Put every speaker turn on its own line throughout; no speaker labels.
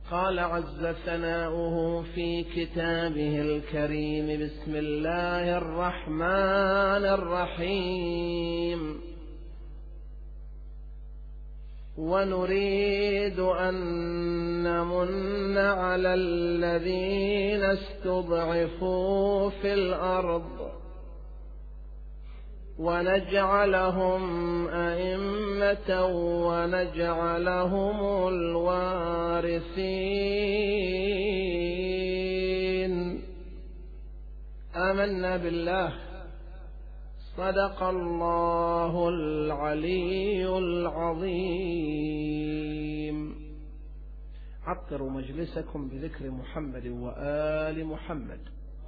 قال عز ثناؤه في كتابه الكريم: بسم الله الرحمن الرحيم. ونريد أن نمن على الذين استضعفوا في الأرض ونجعلهم أئمة ونجعلهم الوارثين. آمنا بالله. صدق الله العلي العظيم. عطروا مجلسكم بذكر محمد وآل محمد.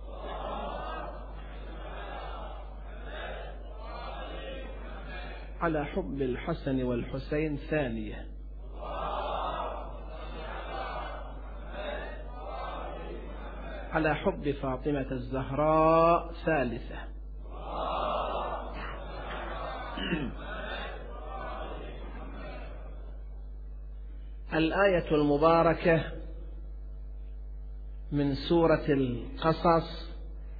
على حب الحسن والحسين ثانية. على حب فاطمة الزهراء ثالثة. الآية المباركة من سورة القصص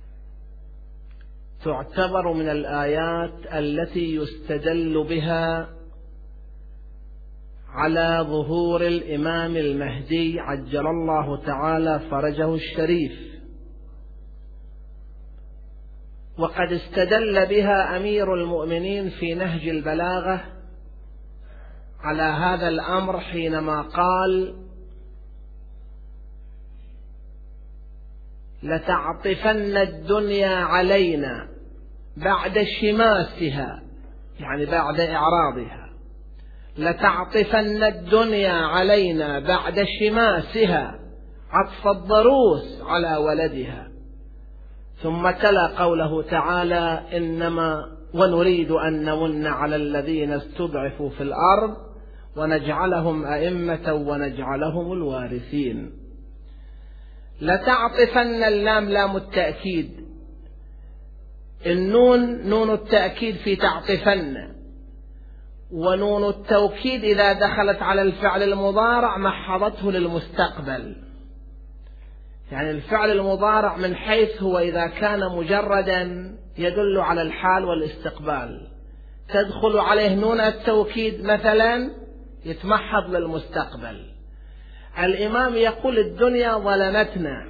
تعتبر من الآيات التي يستدل بها على ظهور الإمام المهدي عجل الله تعالى فرجه الشريف، وقد استدل بها أمير المؤمنين في نهج البلاغة على هذا الأمر حينما قال: لتعطفن الدنيا علينا بعد شماسها، يعني بعد إعراضها، لتعطفن الدنيا علينا بعد شماسها عطف الضروس على ولدها. ثم تلا قوله تعالى: إنما ونريد أن نمن على الذين استضعفوا في الأرض ونجعلهم أئمة ونجعلهم الوارثين. لتعطفن اللام لام التأكيد، النون نون التأكيد في تعطفن، ونون التوكيد إذا دخلت على الفعل المضارع محضته للمستقبل، يعني الفعل المضارع من حيث هو إذا كان مجردا يدل على الحال والاستقبال، تدخل عليه نون التوكيد مثلا يتمحض للمستقبل. الإمام يقول: الدنيا ظلمتنا،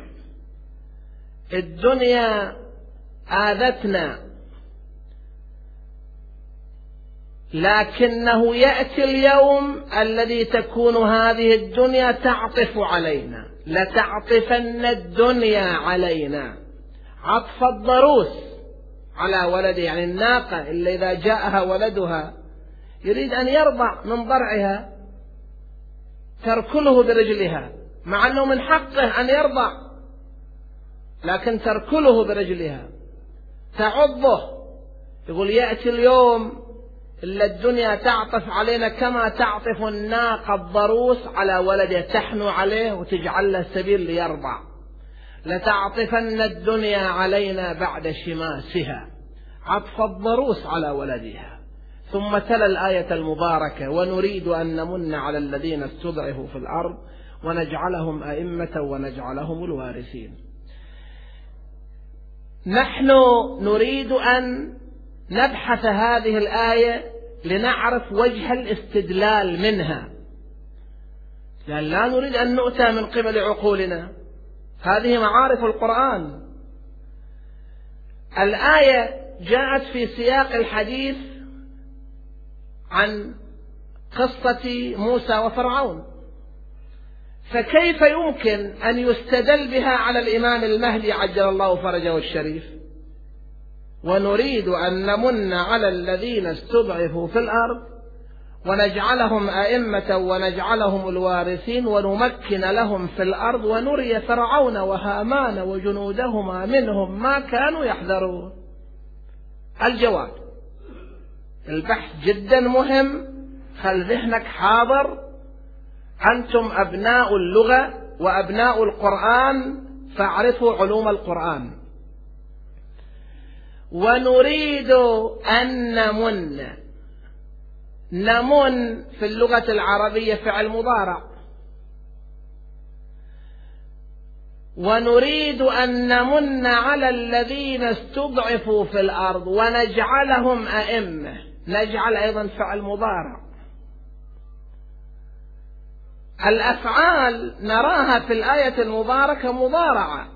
الدنيا آذتنا، لكنه يأتي اليوم الذي تكون هذه الدنيا تعطف علينا. لتعطفن الدنيا علينا، عطف الضروس على ولده، يعني الناقة اللي إذا جاءها ولدها يريد أن يرضع من ضرعها تركله برجلها، مع أنه من حقه أن يرضع، لكن تركله برجلها تعضه. يقول: يأتي اليوم إلا الدنيا تعطف علينا كما تعطف الناقة الضروس على ولدها، تحنو عليه وتجعل له سبيل ليرضع. لتعطفن الدنيا علينا بعد شماسها، عطف الضروس على ولدها. ثم تلا الآية المباركة: ونريد أن نمن على الذين استضعفوا في الأرض ونجعلهم أئمة ونجعلهم الوارثين. نحن نريد أن نبحث هذه الآية لنعرف وجه الاستدلال منها، لأن لا نريد أن نؤتى من قبل عقولنا، هذه معارف القرآن. الآية جاءت في سياق الحديث عن قصة موسى وفرعون، فكيف يمكن أن يستدل بها على الإمام المهدي عجل الله فرجه الشريف؟ ونريد أن نمن على الذين استضعفوا في الأرض ونجعلهم أئمة ونجعلهم الوارثين ونمكن لهم في الأرض ونري فرعون وهامان وجنودهما منهم ما كانوا يحذرون. الجواب: البحث جدا مهم، خل ذهنك حاضر، أنتم أبناء اللغة وأبناء القرآن فاعرفوا علوم القرآن. ونريد أن نمن، نمن في اللغة العربية فعل مضارع، ونريد أن نمن على الذين استضعفوا في الأرض ونجعلهم أئمة. نجعل أيضا فعل مضارع. الأفعال نراها في الآية المباركة مضارعة.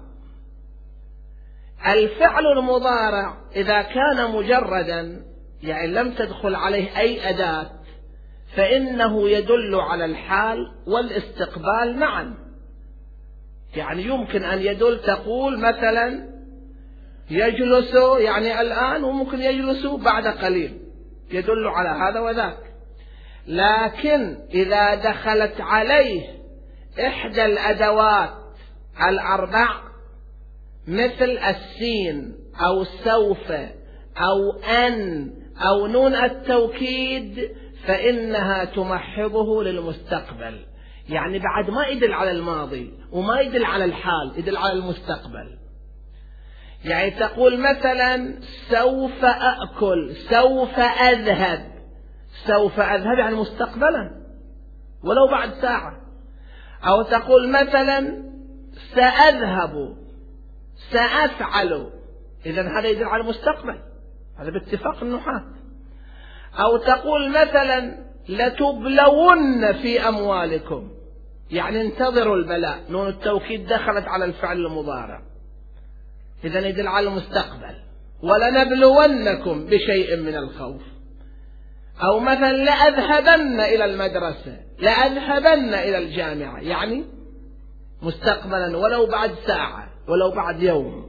الفعل المضارع إذا كان مجردا يعني لم تدخل عليه أي أداة فإنه يدل على الحال والاستقبال معا. يعني يمكن أن يدل، تقول مثلا يجلس يعني الآن، وممكن يجلس بعد قليل، يدل على هذا وذاك. لكن إذا دخلت عليه إحدى الأدوات الأربع مثل السين أو سوف أو أن أو نون التوكيد فإنها تمحضه للمستقبل. يعني بعد ما يدل على الماضي وما يدل على الحال، يدل على المستقبل. يعني تقول مثلا سوف أأكل، سوف أذهب. سوف أذهب يعني مستقبلا ولو بعد ساعة. أو تقول مثلا سأذهب، سأفعل، إذن هذا يدل على المستقبل، هذا باتفاق النحاة. أو تقول مثلا لتبلون في أموالكم، يعني انتظروا البلاء، نون التوكيد دخلت على الفعل المضارع، إذن يدل على المستقبل. ولنبلونكم بشيء من الخوف. أو مثلا لأذهبن إلى المدرسة، لأذهبن إلى الجامعة، يعني مستقبلا ولو بعد ساعة ولو بعد يوم.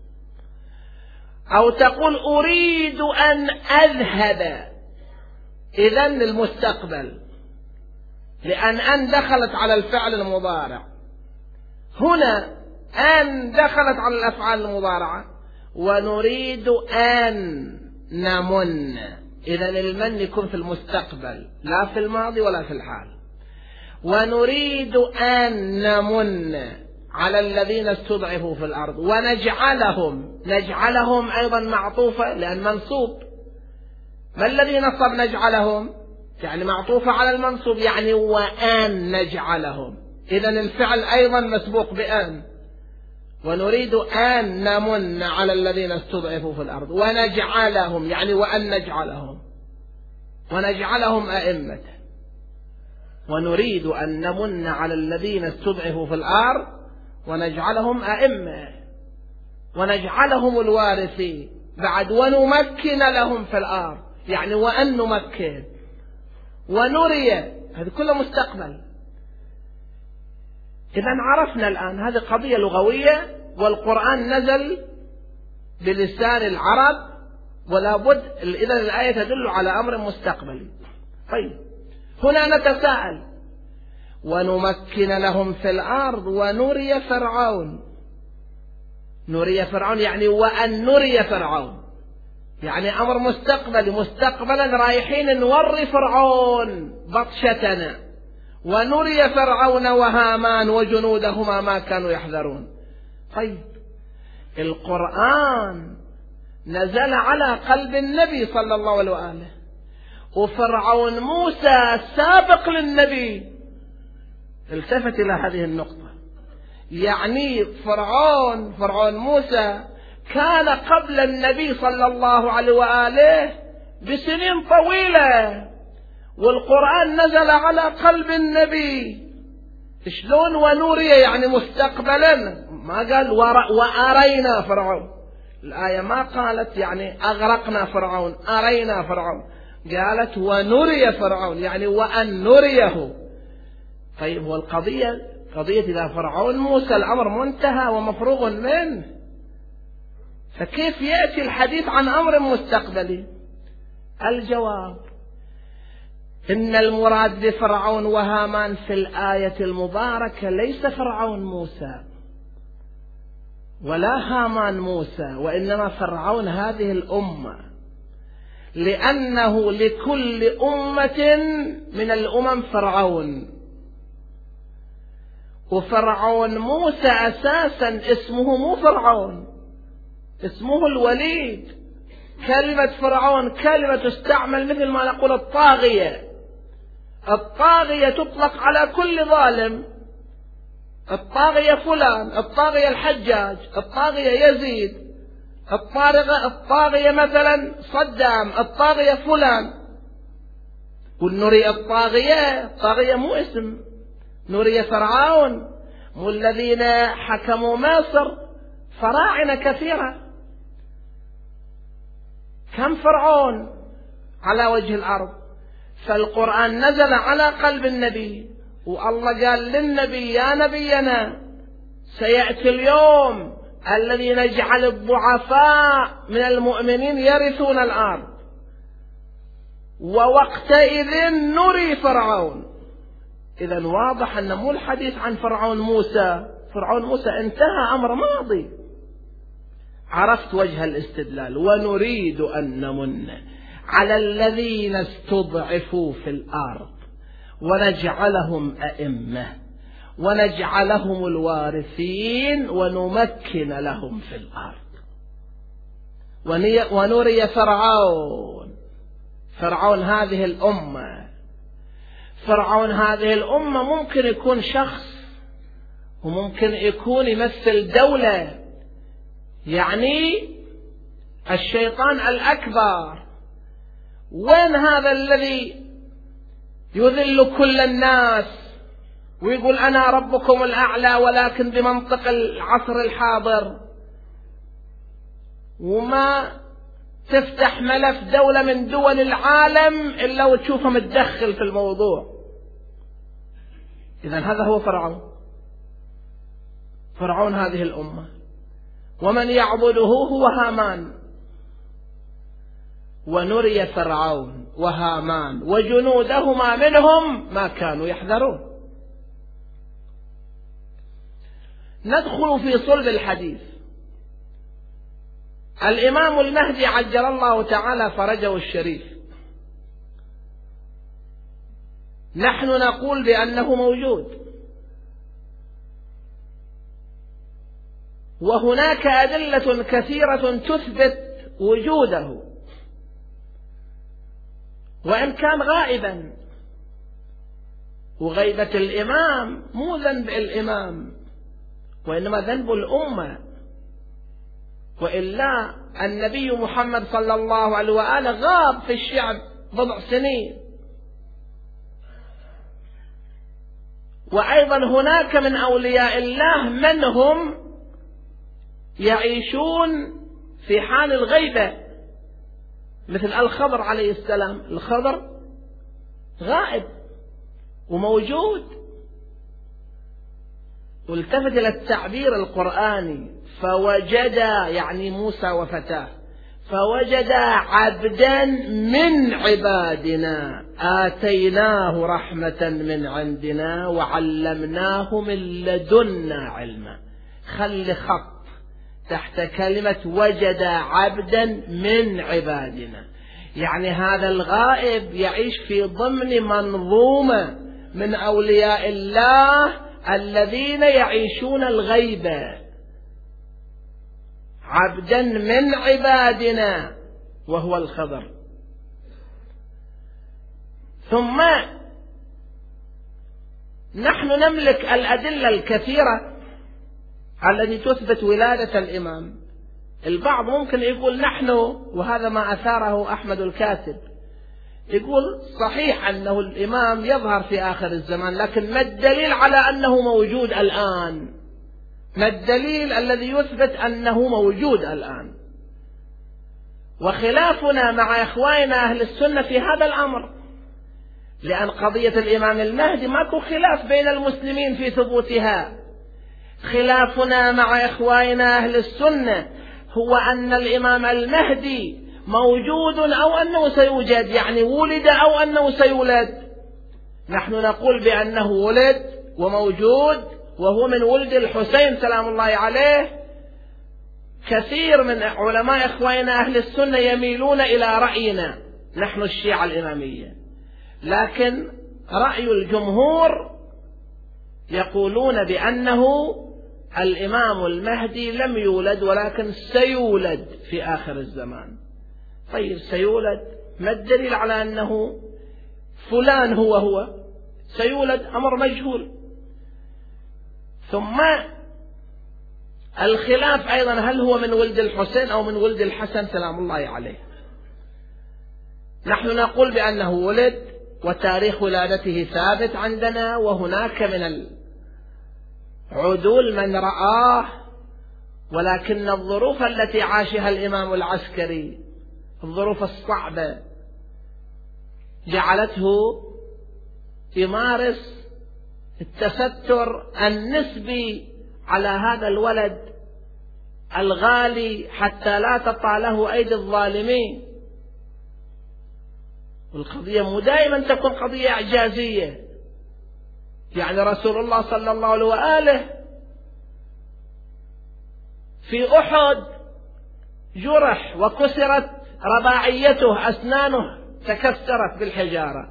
أو تقول أريد أن أذهب، إذن المستقبل، لأن دخلت على الفعل المضارع. هنا أن دخلت على الأفعال المضارعة. ونريد أن نمن، إذن المن يكون في المستقبل لا في الماضي ولا في الحال. ونريد أن نمن على الذين استضعفوا في الأرض ونجعلهم، نجعلهم أيضا معطوفة لأن منصوب. ما الذي نصب نجعلهم؟ يعني معطوفة على المنصوب، يعني وأن نجعلهم، إذن الفعل أيضا مسبوق بأن. ونريد أن نمن على الذين استضعفوا في الأرض ونجعلهم، يعني وأن نجعلهم، ونجعلهم أئمة. ونريد أن نمن على الذين استضعفوا في الأرض ونجعلهم أئمة ونجعلهم الوارثين. بعد ونمكن لهم في الأرض، يعني وأن نمكن ونري، هذا كله مستقبل. إذن عرفنا الآن هذه قضية لغوية، والقرآن نزل بلسان العرب، ولا بد إذن الآية تدل على أمر مستقبلي. طيب هنا نتساءل، ونمكن لهم في الأرض ونري فرعون. نري فرعون يعني وأن نري فرعون، يعني أمر مستقبلي، مستقبلا رايحين نوري فرعون بطشتنا، ونري فرعون وهامان وجنودهما ما كانوا يحذرون. طيب القرآن نزل على قلب النبي صلى الله عليه وآله، وفرعون موسى سابق للنبي. التفت إلى هذه النقطة، يعني فرعون موسى كان قبل النبي صلى الله عليه وآله بسنين طويلة، والقرآن نزل على قلب النبي. شلون ونوري يعني مستقبلا؟ ما قال وأرينا فرعون، الآية ما قالت يعني أغرقنا فرعون أرينا فرعون، قالت ونري فرعون يعني وأن نريه. طيب والقضية قضية إذا فرعون موسى الأمر منتهى ومفروغ منه، فكيف يأتي الحديث عن أمر مستقبلي؟ الجواب إن المراد بفرعون وهامان في الآية المباركة ليس فرعون موسى ولا هامان موسى، وإنما فرعون هذه الأمة، لأنه لكل أمة من الأمم فرعون. وفرعون موسى أساسا اسمه مو فرعون، اسمه الوليد. كلمة فرعون كلمة تستعمل مثل ما نقول الطاغية. الطاغية تطلق على كل ظالم، الطاغية فلان، الطاغية الحجاج، الطاغية يزيد، الطاغية مثلا صدام، الطاغية فلان. ونري الطاغية مو اسم، نري فرعون، مو الذين حكموا مصر فراعنة كثيرة. كم فرعون على وجه الأرض؟ فالقرآن نزل على قلب النبي، والله قال للنبي: يا نبينا سيأتي اليوم الذي نجعل الضعفاء من المؤمنين يرثون الأرض، ووقتئذ نري فرعون. إذن واضح أن مو الحديث عن فرعون موسى، فرعون موسى انتهى، أمر ماضي. عرفت وجه الاستدلال. ونريد أن نمن على الذين استضعفوا في الأرض ونجعلهم أئمة ونجعلهم الوارثين ونمكن لهم في الأرض. ونري فرعون هذه الأمة. فرعون هذه الأمة ممكن يكون شخص، وممكن يكون يمثل دولة، يعني الشيطان الأكبر. وين هذا الذي يذل كل الناس ويقول أنا ربكم الأعلى، ولكن بمنطق العصر الحاضر، وما تفتح ملف دولة من دول العالم إلا وتشوفه متدخل في الموضوع؟ إذن هذا هو فرعون هذه الأمة. ومن يعبده هو هامان. ونري فرعون وهامان وجنودهما منهم ما كانوا يحذرون. ندخل في صلب الحديث. الإمام المهدي عجل الله تعالى فرجه الشريف، نحن نقول بأنه موجود، وهناك أدلة كثيرة تثبت وجوده، وإن كان غائبا. وغيبة الإمام مو ذنب الإمام، وإنما ذنب الأمة. وإلا النبي محمد صلى الله عليه وآله غاب في الشعب بضع سنين. وأيضا هناك من أولياء الله من هم يعيشون في حال الغيبة، مثل الخضر عليه السلام. الخضر غائب وموجود. والتفت إلى التعبير القرآني: فوجدا، يعني موسى وفتاه، فوجدا عبدا من عبادنا آتيناه رحمة من عندنا وعلمناه من لدنا علما. خلي خط تحت كلمة وجد عبدا من عبادنا، يعني هذا الغائب يعيش في ضمن منظومة من أولياء الله الذين يعيشون الغيبة. عبدا من عبادنا وهو الخضر. ثم نحن نملك الأدلة الكثيرة التي تثبت ولادة الإمام. البعض ممكن يقول نحن، وهذا ما أثاره أحمد الكاتب، يقول صحيح أنه الإمام يظهر في آخر الزمان، لكن ما الدليل على أنه موجود الآن؟ ما الدليل الذي يثبت أنه موجود الآن؟ وخلافنا مع إخواننا أهل السنة في هذا الأمر، لأن قضية الإمام المهدي ماكو خلاف بين المسلمين في ثبوتها. خلافنا مع إخواننا أهل السنة هو أن الإمام المهدي موجود أو أنه سيوجد، يعني ولد أو أنه سيولد. نحن نقول بأنه ولد وموجود، وهو من ولد الحسين سلام الله عليه. كثير من علماء إخواننا أهل السنة يميلون إلى رأينا نحن الشيعة الإمامية، لكن رأي الجمهور يقولون بأنه الإمام المهدي لم يولد، ولكن سيولد في آخر الزمان. طيب سيولد، ما الدليل على أنه فلان هو سيولد؟ أمر مجهول. ثم الخلاف أيضا هل هو من ولد الحسين أو من ولد الحسن سلام الله عليه. نحن نقول بأنه ولد وتاريخ ولادته ثابت عندنا، وهناك من العدول من رآه، ولكن الظروف التي عاشها الإمام العسكري، الظروف الصعبة، جعلته يمارس التستر النسبي على هذا الولد الغالي حتى لا تطاله أيدي الظالمين. والقضية مو دائما تكون قضية إعجازية، يعني رسول الله صلى الله عليه وآله في أحد جرح وكسرت رباعيته، أسنانه تكسرت بالحجارة.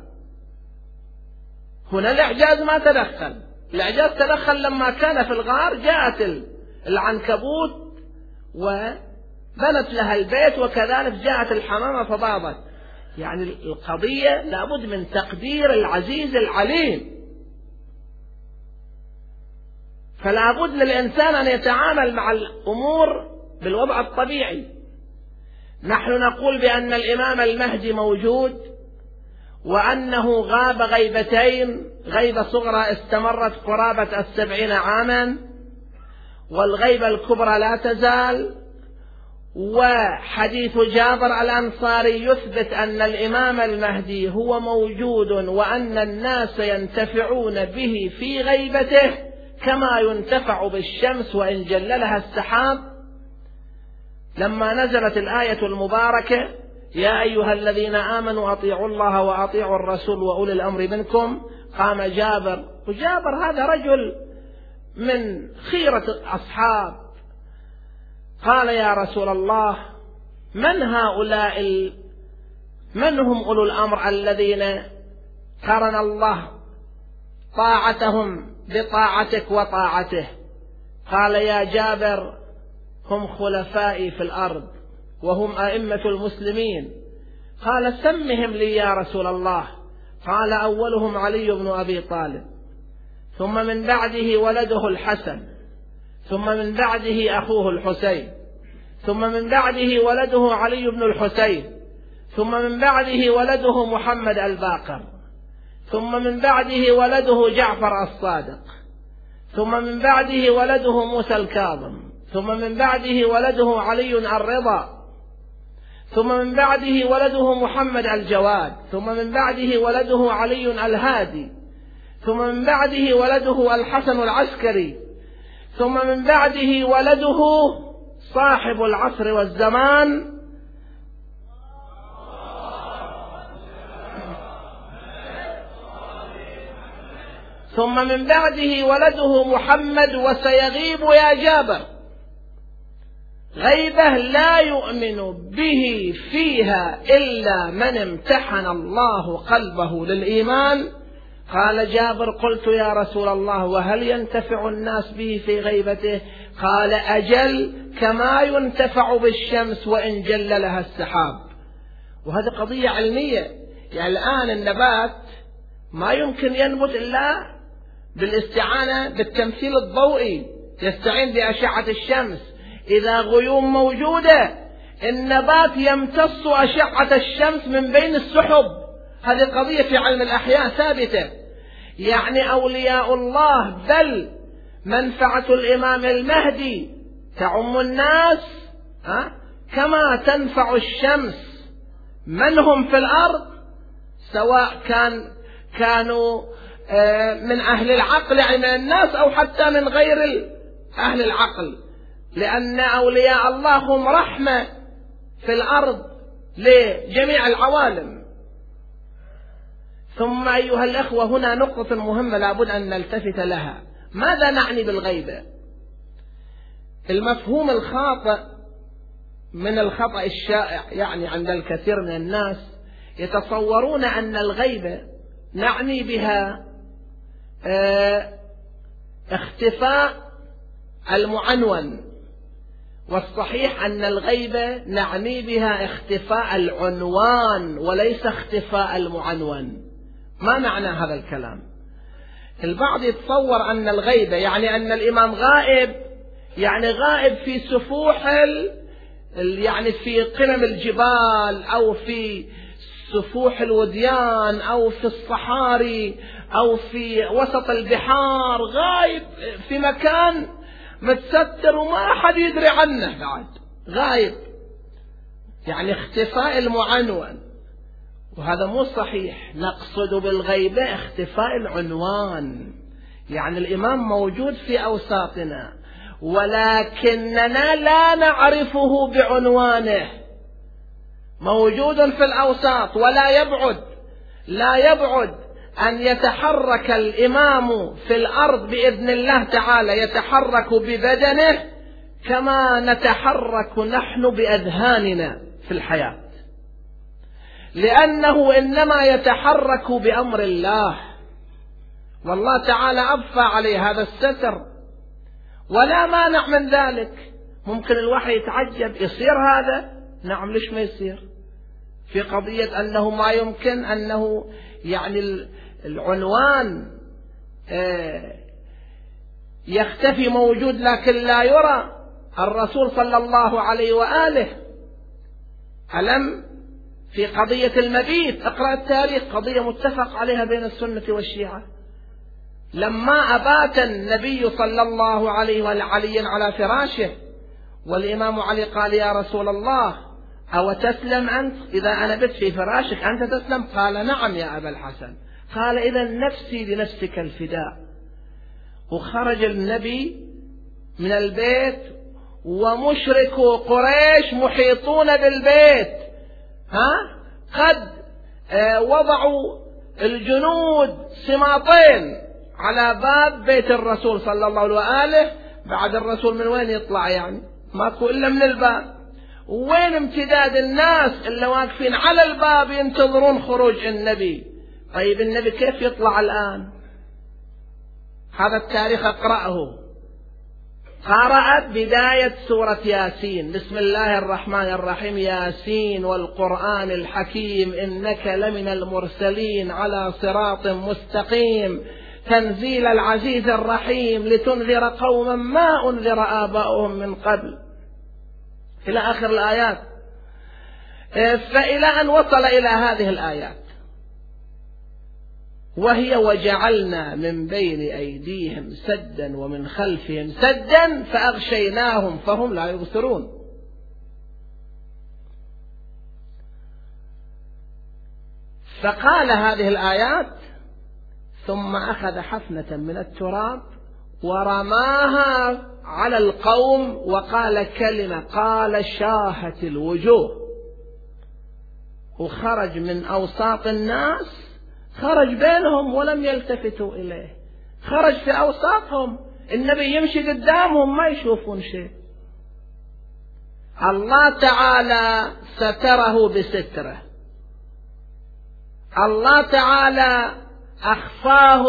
هنا الإعجاز ما تدخل، الإعجاز تدخل لما كان في الغار، جاءت العنكبوت وبنت لها البيت، وكذلك جاءت الحمامة فباضت. يعني القضية لابد من تقدير العزيز العليم، فلا بد للإنسان أن يتعامل مع الأمور بالوضع الطبيعي. نحن نقول بأن الإمام المهدي موجود، وأنه غاب غيبتين، غيبة صغرى استمرت قرابة 70 عاما، والغيبة الكبرى لا تزال. وحديث جابر الأنصاري يثبت أن الإمام المهدي هو موجود، وأن الناس ينتفعون به في غيبته كما ينتفع بالشمس وإن جللها السحاب. لما نزلت الآية المباركة يا أيها الذين آمنوا أطيعوا الله وأطيعوا الرسول وأولي الأمر منكم، قام جابر، وجابر هذا رجل من خيرة الأصحاب، قال يا رسول الله من هؤلاء من هم أولو الأمر الذين قرن الله طاعتهم بطاعتك وطاعته؟ قال يا جابر هم خلفائي في الأرض وهم أئمة المسلمين. قال سمهم لي يا رسول الله. قال أولهم علي بن أبي طالب، ثم من بعده ولده الحسن، ثم من بعده أخوه الحسين، ثم من بعده ولده علي بن الحسين، ثم من بعده ولده محمد الباقر، ثم من بعده ولده جعفر الصادق، ثم من بعده ولده موسى الكاظم، ثم من بعده ولده علي الرضا، ثم من بعده ولده محمد الجواد، ثم من بعده ولده علي الهادي، ثم من بعده ولده الحسن العسكري، ثم من بعده ولده صاحب العصر والزمان ثم من بعده ولده محمد. وسيغيب يا جابر غيبة لا يؤمن به فيها إلا من امتحن الله قلبه للإيمان. قال جابر قلت يا رسول الله وهل ينتفع الناس به في غيبته؟ قال أجل كما ينتفع بالشمس وإن جللها السحاب. وهذه قضية علمية. يعني الآن النبات ما يمكن ينبت إلا بالاستعانة بالتمثيل الضوئي، يستعين بأشعة الشمس. إذا غيوم موجودة النبات يمتص أشعة الشمس من بين السحب. هذه قضية في علم الأحياء ثابتة. يعني أولياء الله بل منفعة الإمام المهدي تعم الناس كما تنفع الشمس من هم في الأرض، سواء كانوا من أهل العقل يعني من الناس أو حتى من غير أهل العقل، لأن أولياء الله هم رحمة في الأرض لجميع العوالم. ثم أيها الأخوة هنا نقطة مهمة لابد أن نلتفت لها. ماذا نعني بالغيبة؟ المفهوم الخاطئ من الخطأ الشائع يعني عند الكثير من الناس يتصورون أن الغيبة نعني بها اختفاء المعنون، والصحيح أن الغيبة نعني بها اختفاء العنوان وليس اختفاء المعنون. ما معنى هذا الكلام؟ البعض يتصور أن الغيبة يعني أن الإمام غائب، يعني غائب في سفوح يعني في قمم الجبال أو في سفوح الوديان أو في الصحاري أو في وسط البحار، غايب في مكان متستر وما أحد يدري عنه، بعد غايب، يعني اختفاء المعنون، وهذا مو صحيح. نقصد بالغيبة اختفاء العنوان، يعني الإمام موجود في أوساطنا ولكننا لا نعرفه بعنوانه، موجود في الأوساط لا يبعد أن يتحرك الإمام في الأرض بإذن الله تعالى، يتحرك ببدنه كما نتحرك نحن بأذهاننا في الحياة، لأنه إنما يتحرك بأمر الله، والله تعالى أضفى عليه هذا الستر، ولا مانع من ذلك. ممكن الوحي يتعجب، يصير هذا؟ نعم، ليش ما يصير؟ في قضية أنه ما يمكن أنه يعني العنوان يختفي موجود لكن لا يرى. الرسول صلى الله عليه وآله ألم في قضية المبيت، اقرأ التاريخ، قضية متفق عليها بين السنة والشيعة، لما أبات النبي صلى الله عليه وآله عليا على فراشه، والإمام علي قال يا رسول الله أو تسلم أنت إذا أنا بت في فراشك أنت تسلم؟ قال نعم يا أبا الحسن. قال إذا نفسي لنفسك الفداء. وخرج النبي من البيت ومشركو قريش محيطون بالبيت، قد وضعوا الجنود سماطين على باب بيت الرسول صلى الله عليه وآله. بعد الرسول من وين يطلع؟ يعني ماكو إلا من الباب. وين امتداد الناس اللي واقفين على الباب ينتظرون خروج النبي؟ طيب النبي كيف يطلع الآن؟ هذا التاريخ اقرأه. قرأت بداية سورة ياسين، بسم الله الرحمن الرحيم، ياسين والقرآن الحكيم إنك لمن المرسلين على صراط مستقيم تنزيل العزيز الرحيم لتنذر قوما ما أنذر آباؤهم من قبل، إلى آخر الآيات. فإلى أن وصل إلى هذه الآيات وهي وجعلنا من بين أيديهم سدا ومن خلفهم سدا فأغشيناهم فهم لا يبصرون. فقال هذه الآيات ثم أخذ حفنة من التراب ورماها على القوم وقال كلمة، قال شاهت الوجوه، وخرج من أوساط الناس، خرج بينهم ولم يلتفتوا إليه، خرج في أوساطهم، النبي يمشي قدامهم ما يشوفون شيء. الله تعالى ستره بستره، الله تعالى أخفاه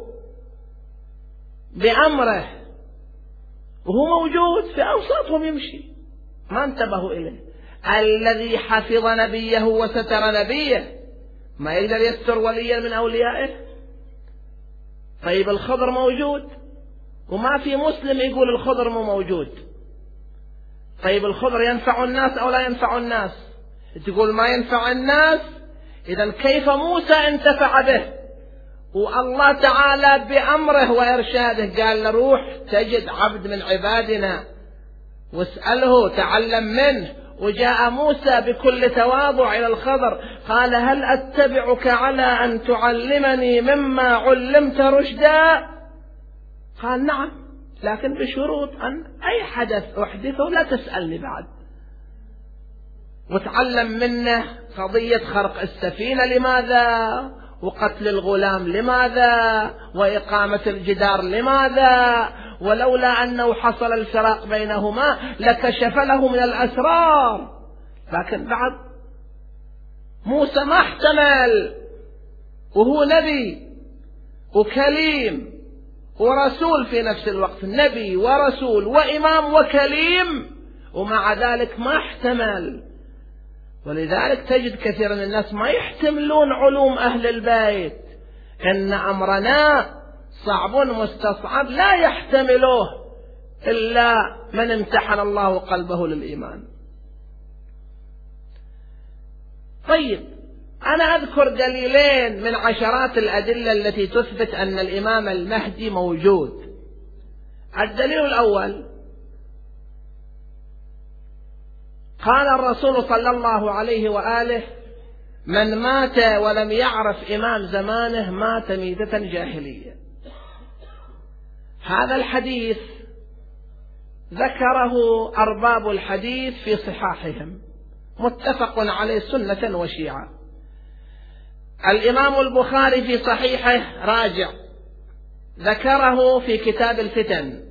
بأمره، وهو موجود في أوساطهم يمشي، ما انتبهوا إليه. الذي حفظ نبيه وستر نبيه ما يقدر يستر وليا من أوليائه؟ طيب الخضر موجود وما في مسلم يقول الخضر مو موجود. طيب الخضر ينفع الناس أو لا ينفع الناس؟ تقول ما ينفع الناس، إذن كيف موسى انتفع به؟ والله تعالى بأمره وإرشاده قال له روح تجد عبد من عبادنا واسأله تعلم منه. وجاء موسى بكل تواضع إلى الخضر قال هل أتبعك على أن تعلمني مما علمت رشدا؟ قال نعم، لكن بشروط أن أي حدث أحدثه لا تسألني بعد. وتعلم منه قضية خرق السفينة لماذا، وقتل الغلام لماذا، وإقامة الجدار لماذا، ولولا أنه حصل الفراق بينهما لكشف له من الأسرار. لكن بعد موسى ما احتمل، وهو نبي وكليم ورسول في نفس الوقت، نبي ورسول وإمام وكليم، ومع ذلك ما احتمل. ولذلك تجد كثير من الناس ما يحتملون علوم أهل البيت. إن أمرنا صعب مستصعب لا يحتمله إلا من امتحن الله قلبه للإيمان. طيب، أنا أذكر دليلين من عشرات الأدلة التي تثبت أن الإمام المهدي موجود. الدليل الأول، قال الرسول صلى الله عليه وآله: من مات ولم يعرف إمام زمانه مات ميتة جاهلية. هذا الحديث ذكره أرباب الحديث في صحاحهم، متفق عليه سنة وشيعة. الإمام البخاري في صحيحه راجع ذكره في كتاب الفتن،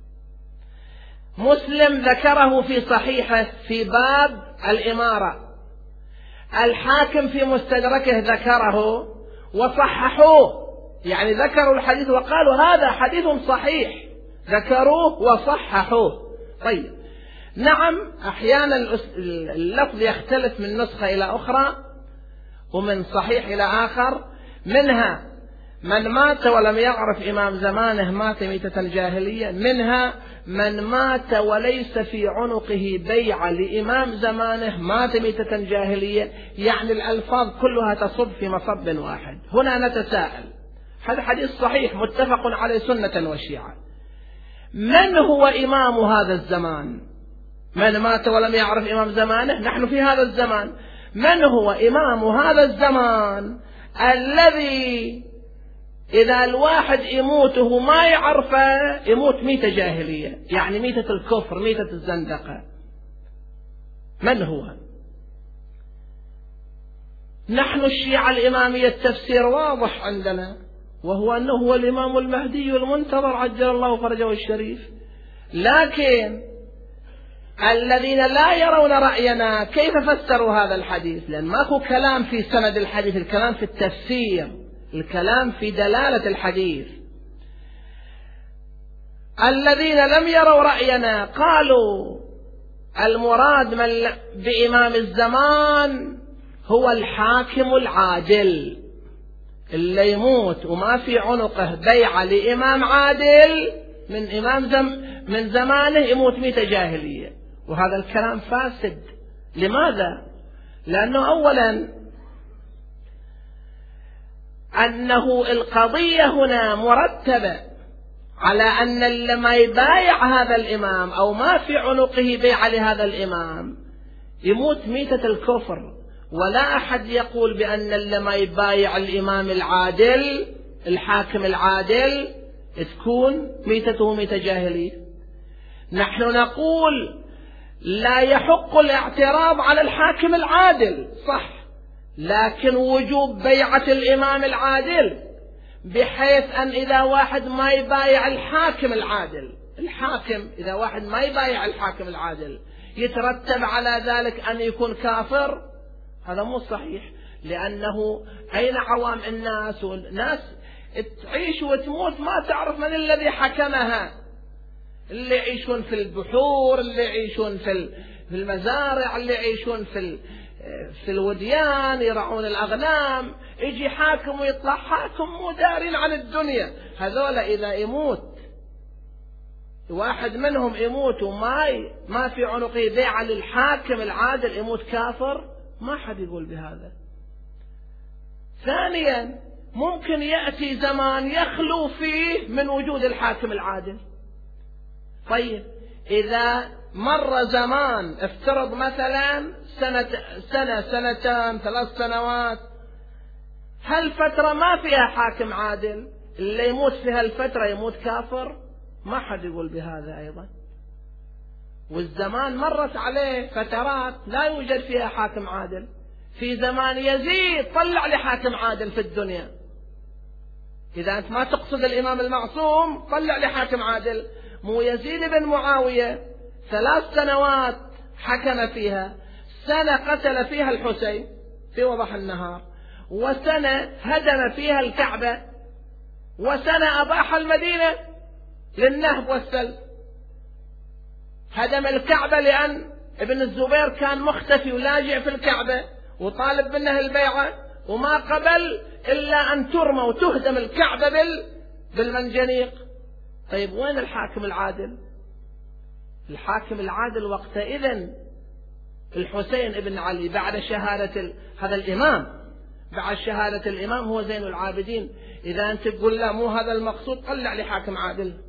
مسلم ذكره في صحيحه في باب الإمارة، الحاكم في مستدركه ذكره وصححوه، يعني ذكروا الحديث وقالوا هذا حديث صحيح، ذكروه وصححوه. طيب، نعم، أحيانا اللفظ يختلف من نسخة إلى أخرى ومن صحيح إلى آخر، منها من مات ولم يعرف إمام زمانه مات ميتة جاهلية، منها من مات وليس في عنقه بيعة لإمام زمانه مات ميتة جاهلية، يعني الألفاظ كلها تصب في مصب واحد. هنا نتساءل، هذا حديث صحيح متفق عليه سنة وشيعة، من هو إمام هذا الزمان؟ من مات ولم يعرف إمام زمانه، نحن في هذا الزمان، من هو إمام هذا الزمان الذي إذا الواحد يموته ما يعرفه يموت ميتة جاهلية، يعني ميتة الكفر، ميتة الزندقة؟ من هو؟ نحن الشيعة الإمامية التفسير واضح عندنا، وهو أنه هو الإمام المهدي المنتظر عجل الله فرجه الشريف. لكن الذين لا يرون رأينا كيف فسروا هذا الحديث؟ لأن ماكو كلام في سند الحديث، الكلام في التفسير، الكلام في دلالة الحديث. الذين لم يروا رأينا قالوا المراد بإمام الزمان هو الحاكم العادل، اللي يموت وما في عنقه بيعة لإمام عادل من زمانه يموت ميتة جاهلية. وهذا الكلام فاسد. لماذا؟ لأنه أولا أنه القضية هنا مرتبة على أن اللي ما يبايع هذا الإمام أو ما في عنقه بيعة لهذا الإمام يموت ميتة الكفر، ولا أحد يقول بأن اللي ما يبايع الإمام العادل الحاكم العادل تكون ميتته ميتة جاهلية. نحن نقول لا يحق الاعتراض على الحاكم العادل، صح، لكن وجوب بيعة الإمام العادل، بحيث أن إذا واحد ما يبايع الحاكم العادل، الحاكم إذا واحد ما يبايع الحاكم العادل يترتب على ذلك أن يكون كافر. هذا مو صحيح، لأنه أين عوام الناس، والناس تعيش وتموت ما تعرف من الذي حكمها، اللي يعيشون في البحور، اللي يعيشون في المزارع، اللي يعيشون في الوديان يرعون الأغنام، يجي حاكم ويطلع حاكم مو دارين عن الدنيا. هذولا إذا يموت واحد منهم يموت وما في عنقه بيعة للحاكم العادل يموت كافر، ما حد يقول بهذا. ثانيا، ممكن يأتي زمان يخلو فيه من وجود الحاكم العادل. طيب، إذا مر زمان، افترض مثلا سنة سنتين 3 سنوات، هالفترة ما فيها حاكم عادل، اللي يموت في هالفترة يموت كافر، ما حد يقول بهذا أيضا. والزمان مرت عليه فترات لا يوجد فيها حاكم عادل، في زمان يزيد طلع لحاكم عادل في الدنيا. إذا أنت ما تقصد الإمام المعصوم طلع لحاكم عادل. مو يزيد بن معاوية 3 سنوات حكم فيها، سنة قتل فيها الحسين في وضح النهار، وسنة هدم فيها الكعبة، وسنة أباح المدينة للنهب والسلب. هدم الكعبة لأن ابن الزبير كان مختفي ولاجئ في الكعبة وطالب منه البيعة، وما قبل إلا أن ترمى وتهدم الكعبة بالمنجنيق. طيب وين الحاكم العادل؟ الحاكم العادل وقتئذ الحسين ابن علي بعد شهادة هذا الإمام، بعد شهادة الإمام هو زين العابدين. إذا أنت تقول لا مو هذا المقصود، طلع لي حاكم عادل.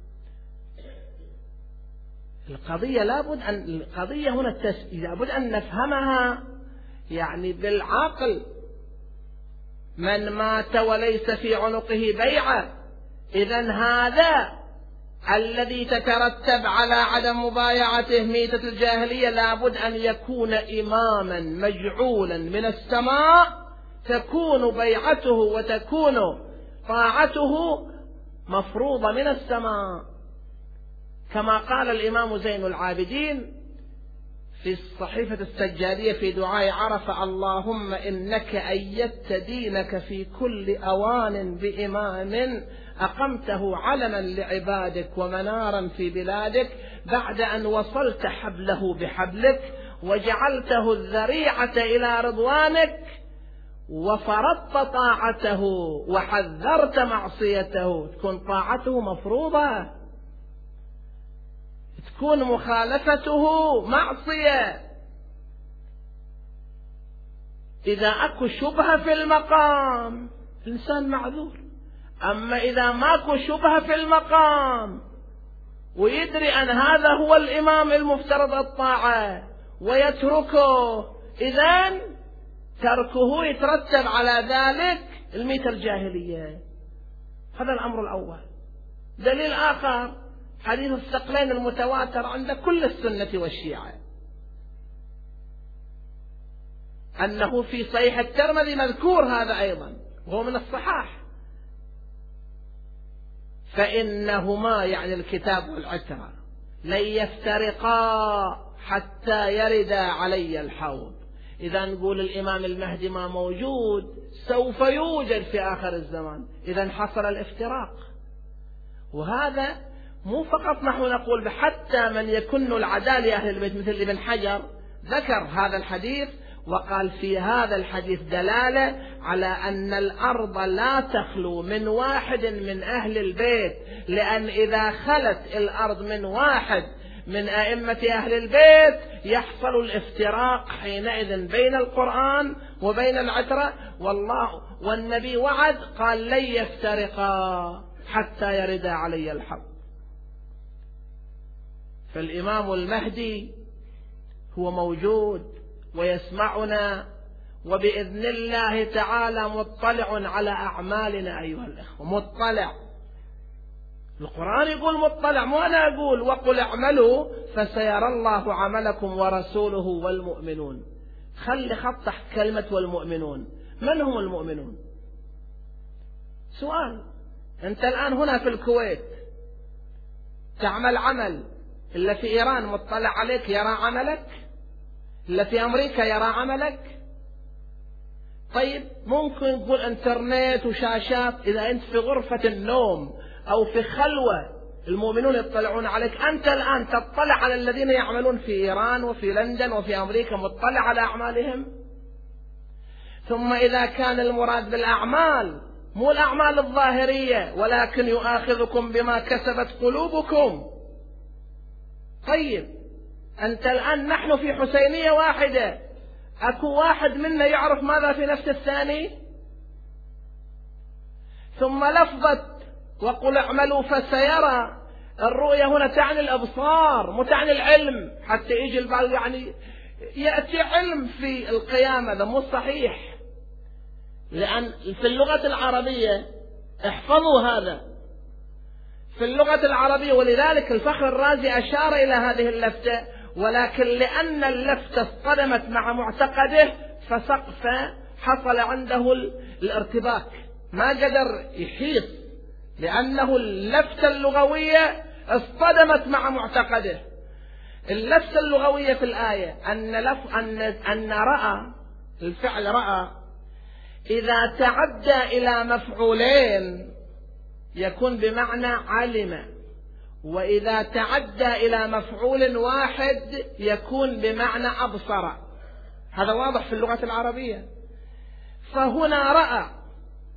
القضية القضية هنا لابد أن نفهمها يعني بالعقل. من مات وليس في عنقه بيعة، إذن هذا الذي تترتب على عدم مبايعته ميتة الجاهلية لابد أن يكون إماما مجعولا من السماء، تكون بيعته وتكون طاعته مفروضة من السماء، كما قال الإمام زين العابدين في الصحيفة السجادية في دعاء عرفة: اللهم إنك أيدت دينك في كل أوان بإمام أقمته علما لعبادك ومنارا في بلادك، بعد أن وصلت حبله بحبلك وجعلته الذريعة إلى رضوانك وفرضت طاعته وحذرت معصيته. تكون طاعته مفروضة، تكون مخالفته معصية. إذا أكو شبهة في المقام الإنسان معذور، أما إذا ماكو شبهة في المقام ويدري أن هذا هو الإمام المفترض الطاعة ويتركه، إذن تركه يترتب على ذلك الميتة الجاهلية. هذا الأمر الأول. دليل آخر حديث الثقلين المتواتر عند كل السنة والشيعة، أنه في صحيح الترمذي مذكور هذا أيضا وهو من الصحاح: فإنهما يعني الكتاب والعترة لن يفترقا حتى يردا علي الحوض. إذا نقول الإمام المهدي ما موجود، سوف يوجد في آخر الزمان، إذا حصل الافتراق. وهذا مو فقط نحن نقول، حتى من يكن العداء لأهل البيت مثل ابن حجر ذكر هذا الحديث وقال في هذا الحديث دلالة على أن الأرض لا تخلو من واحد من أهل البيت، لأن إذا خلت الأرض من واحد من أئمة أهل البيت يحصل الافتراق حينئذ بين القرآن وبين العترة. والنبي وعد قال: لن يفترقا حتى يردا علي الحق. فالإمام المهدي هو موجود ويسمعنا، وبإذن الله تعالى مطلع على أعمالنا أيها الأخوة، مطلع. القرآن يقول مطلع، مو أنا أقول وقل اعملوا فسيرى الله عملكم ورسوله والمؤمنون. خلي خط تحت كلمة والمؤمنون. من هم المؤمنون؟ سؤال. أنت الآن هنا في الكويت تعمل عمل، إلا في إيران مطلع عليك يرى عملك، إلا في أمريكا يرى عملك. طيب ممكن نقول انترنت وشاشات، إذا أنت في غرفة النوم أو في خلوة المؤمنون يطلعون عليك. أنت الآن تطلع على الذين يعملون في إيران وفي لندن وفي أمريكا، مطلع على أعمالهم. ثم إذا كان المراد بالأعمال مو الأعمال الظاهرية، ولكن يؤاخذكم بما كسبت قلوبكم. طيب أنت الآن نحن في حسينية واحدة، أكو واحد منا يعرف ماذا في نفس الثاني؟ ثم لفظة وقل اعملوا فسيرى، الرؤية هنا تعني الأبصار مو تعني العلم، حتى يجي البعض يعني يأتي علم في القيامة. هذا مو صحيح، لأن في اللغة العربية احفظوا هذا في اللغة العربية، ولذلك الفخر الرازي أشار إلى هذه اللفتة، ولكن لأن اللفتة اصطدمت مع معتقده فحصل عنده الارتباك، ما قدر يحيط، لأنه اللفتة اللغوية اصطدمت مع معتقده. اللفتة اللغوية في الآية أن رأى، الفعل رأى إذا تعدى إلى مفعولين يكون بمعنى علم، وإذا تعدى إلى مفعول واحد يكون بمعنى أبصر. هذا واضح في اللغة العربية. فهنا رأى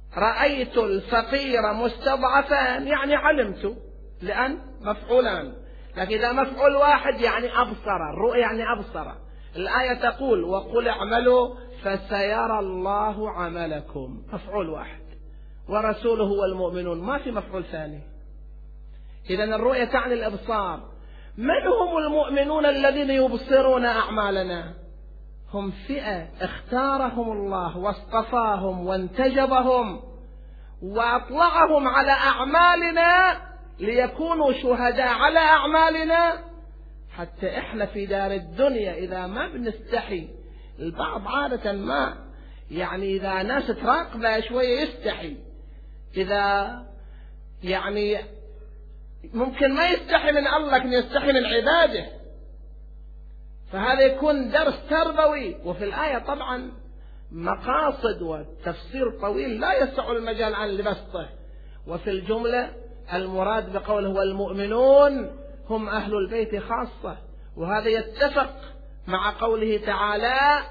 رأيت الفقير مستضعفا يعني علمت، لأن مفعولان، لكن إذا مفعول واحد يعني أبصر، الرؤيا يعني أبصر. الآية تقول وقل اعملوا فسيرى الله عملكم، مفعول واحد، ورسوله والمؤمنون، ما في مفعول ثاني. إذن الرؤيا تعني الإبصار. من هم المؤمنون الذين يبصرون أعمالنا؟ هم فئة اختارهم الله واصطفاهم وانتجبهم وأطلعهم على أعمالنا ليكونوا شهداء على أعمالنا، حتى إحنا في دار الدنيا إذا ما بنستحي. البعض عادة ما يعني إذا ناس تراقبه شوية يستحي، إذا يعني ممكن ما يستحي من الله لكن يستحي من عباده، فهذا يكون درس تربوي. وفي الآية طبعا مقاصد وتفسير طويل لا يسع المجال عن لبسطه، وفي الجملة المراد بقوله والمؤمنون هم أهل البيت خاصة، وهذا يتفق مع قوله تعالى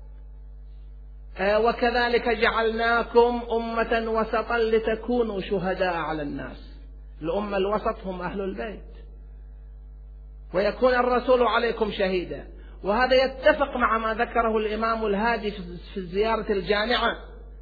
وكذلك جعلناكم أمة وسطا لتكونوا شهداء على الناس. الأمة الوسط هم أهل البيت، ويكون الرسول عليكم شهيدا. وهذا يتفق مع ما ذكره الإمام الهادي في الزيارة الجامعة: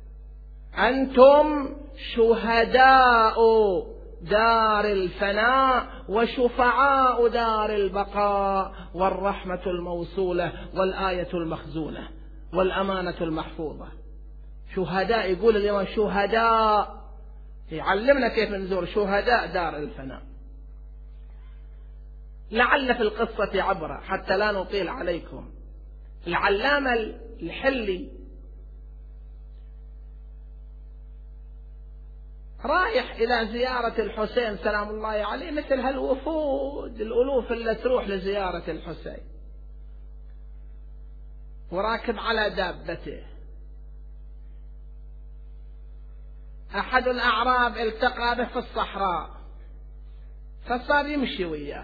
أنتم شهداء دار الفناء وشفعاء دار البقاء، والرحمة الموصولة والآية المخزونة والأمانة المحفوظة. شهداء، يقول اليوم شهداء، يعلمنا كيف نزور شهداء دار الفناء. لعل في القصة عبرة حتى لا نطيل عليكم. العلامة الحلي رايح إلى زيارة الحسين سلام الله عليه، مثل هالوفود الألوف اللي تروح لزيارة الحسين، وراكب على دابته. أحد الأعراب التقى به في الصحراء، فصار يمشي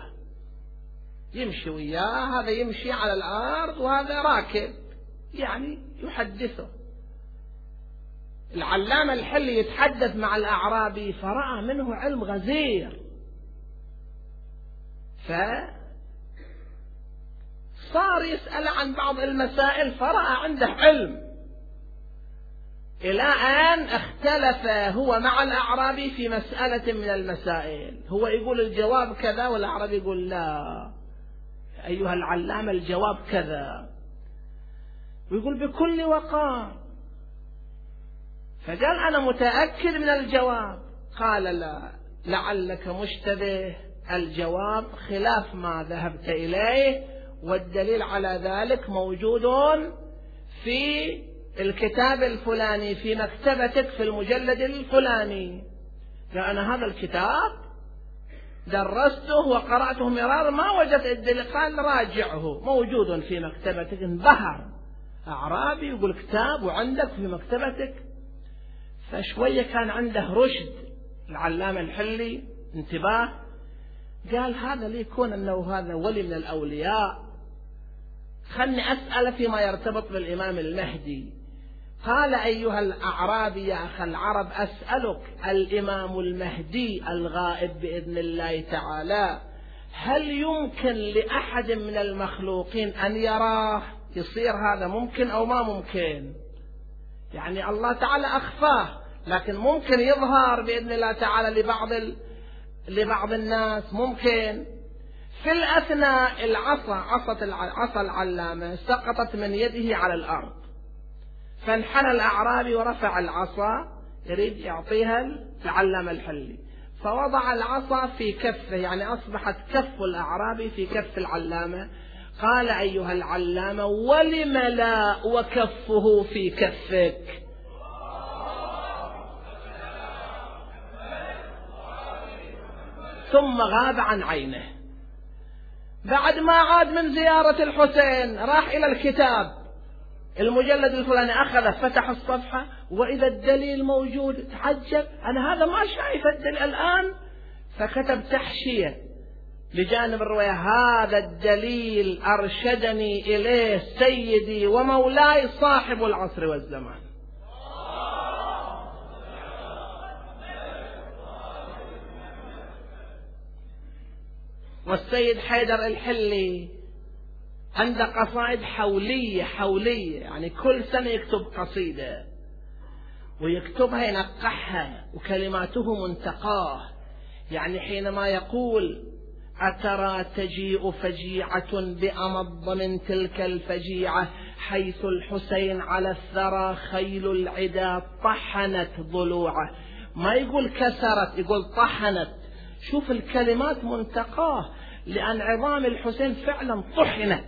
وياه، هذا يمشي على الأرض وهذا راكب، يعني يحدثه. العلامة الحلي يتحدث مع الأعرابي فرأى منه علم غزير، فصار يسأل عن بعض المسائل، فرأى عنده علم، إلى أن اختلف هو مع الأعرابي في مسألة من المسائل. هو يقول الجواب كذا والأعرابي يقول لا أيها العلامة الجواب كذا، ويقول بكل وقار. فقال أنا متأكد من الجواب. قال لا، لعلك مشتبه، الجواب خلاف ما ذهبت إليه، والدليل على ذلك موجود في الكتاب الفلاني في مكتبتك في المجلد الفلاني. لأن هذا الكتاب درسته وقرأته مرارا ما وجدت الدليل. قال راجعه، موجود في مكتبتك. انبهر أعرابي يقول كتاب وعندك في مكتبتك. فشوية كان عنده رشد العلامة الحلي، انتباه، قال هذا ليكون أنه هذا ولي من الأولياء، خلني أسأل فيما يرتبط بالإمام المهدي. قال أيها الأعرابي يا أخ العرب، أسألك الإمام المهدي الغائب بإذن الله تعالى هل يمكن لأحد من المخلوقين أن يراه؟ يصير هذا ممكن أو ما ممكن؟ يعني الله تعالى أخفاه، لكن ممكن يظهر بإذن الله تعالى لبعض الناس، ممكن. في الأثناء عصا العلامة سقطت من يده على الأرض، فانحنى الأعرابي ورفع العصا يريد يعطيها العلامة الحلي، فوضع العصا في كفه، يعني أصبحت كف الأعرابي في كف العلامة. قال أيها العلامة ولم لا وكفه في كفك؟ ثم غاب عن عينه. بعد ما عاد من زيارة الحسين راح إلى الكتاب المجلد الفلاني، أخذ فتح الصفحة وإذا الدليل موجود. تعجب، أنا هذا ما شايف الدليل الآن. فكتب تحشية بجانب الرواية: هذا الدليل أرشدني إليه سيدي ومولاي صاحب العصر والزمان. والسيد حيدر الحلي عنده قصائد حولية، يعني كل سنة يكتب قصيدة ويكتبها ينقحها وكلماته منتقاه. يعني حينما يقول: أترى تجيء فجيعة بأمض من تلك الفجيعة، حيث الحسين على الثرى خيل العدا طحنت ضلوعه. ما يقول كسرت، يقول طحنت. شوف الكلمات منتقاه، لأن عظام الحسين فعلا طحنت.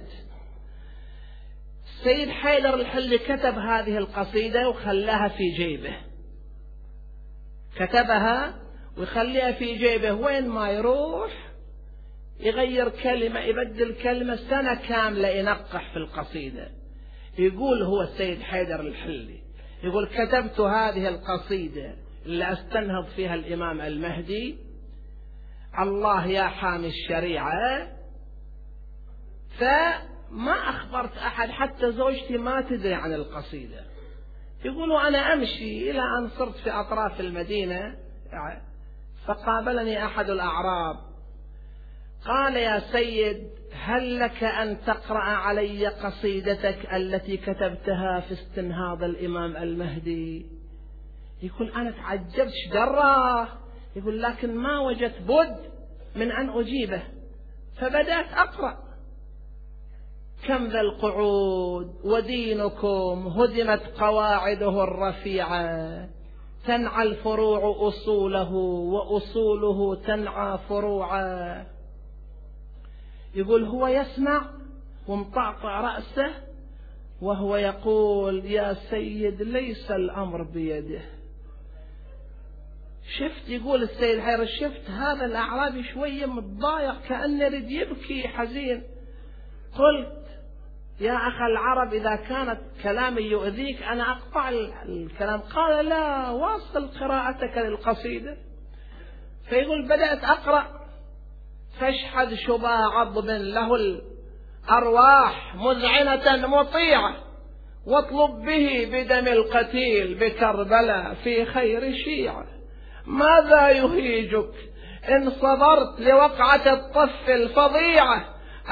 السيد حيدر الحلي كتب هذه القصيدة وخلاها في جيبه، كتبها ويخليها في جيبه، وين ما يروح يغير كلمة يبدل كلمة، سنة كاملة ينقح في القصيدة. يقول هو السيد حيدر الحلي، يقول: كتبت هذه القصيدة اللي أستنهض فيها الإمام المهدي، الله يا حامي الشريعة، فما أخبرت أحد، حتى زوجتي ما تدري عن القصيدة. يقولوا: أنا أمشي إلى أن صرت في أطراف المدينة، فقابلني أحد الأعراب قال: يا سيد، هل لك أن تقرأ علي قصيدتك التي كتبتها في استنهاض الإمام المهدي؟ يقول: أنا تعجبت ايش دراه؟ يقول: لكن ما وجدت بد من أن أجيبه، فبدأت أقرأ: كم ذا القعود ودينكم هدمت قواعده الرفيعة، تنعى الفروع أصوله وأصوله تنعى فروعا. يقول هو يسمع ومطعطع رأسه وهو يقول: يا سيد ليس الأمر بيده. شفت، يقول السيد حيدر، شفت هذا الأعرابي شوية متضايق كأنه يريد يبكي حزين. قلت: يا أخ العرب، إذا كانت كلامي يؤذيك أنا أقطع الكلام. قال: لا، واصل قراءتك للقصيدة. فيقول: بدأت أقرأ: فاشحذ شبا عضب له الأرواح مذعنة مطيعة، واطلب به بدم القتيل بكربلاء في خير شيعة. ماذا يهيجك إن صبرت لوقعة الطف الفظيعة؟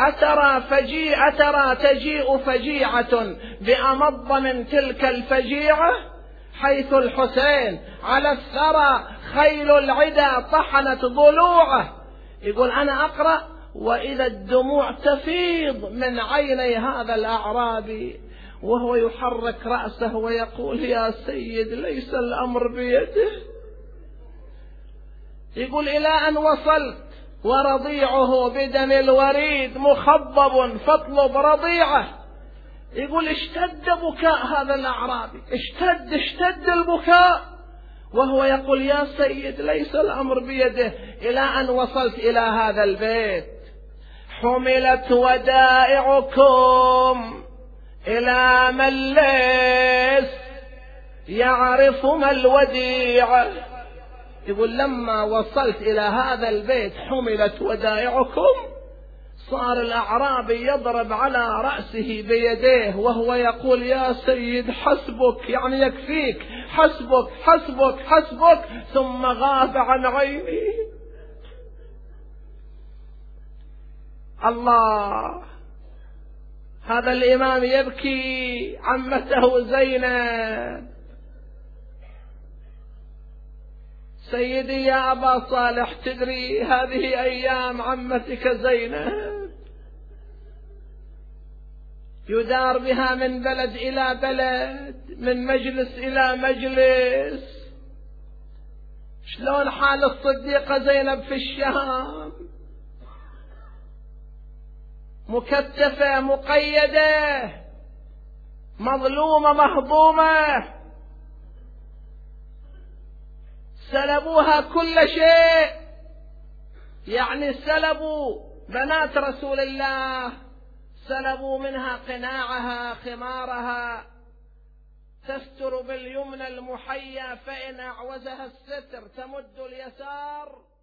أترى تجيء فجيعة بأمض من تلك الفجيعة، حيث الحسين على الثرى خيل العدا طحنت ضلوعه. يقول أنا أقرأ وإذا الدموع تفيض من عيني هذا الأعرابي وهو يحرك رأسه ويقول: يا سيد ليس الأمر بيده. يقول: إلى أن وصلت ورضيعه بدم الوريد مخضب فاطلب رضيعه. يقول: اشتد بكاء هذا الأعرابي، اشتد البكاء وهو يقول: يا سيد ليس الأمر بيده. إلى أن وصلت إلى هذا البيت: حملت ودائعكم إلى من ليس يعرف ما الوديعة. يقول لما وصلت إلى هذا البيت حملت ودائعكم، صار الأعرابي يضرب على رأسه بيديه وهو يقول: يا سيد حسبك، يعني يكفيك، حسبك حسبك حسبك، ثم غاب عن عيني. الله، هذا الإمام يبكي عمته زينب. سيدي يا أبا صالح، تدري هذه أيام عمتك زينب يدار بها من بلد إلى بلد، من مجلس إلى مجلس. شلون حال الصديقة زينب في الشام؟ مكتفة مقيدة، مظلومة مهضومة، سلبوها كل شيء، يعني سلبوا بنات رسول الله، سلبوا منها قناعها خمارها، تستر باليمنى المحيا، فإن أعوزها الستر تمد اليسار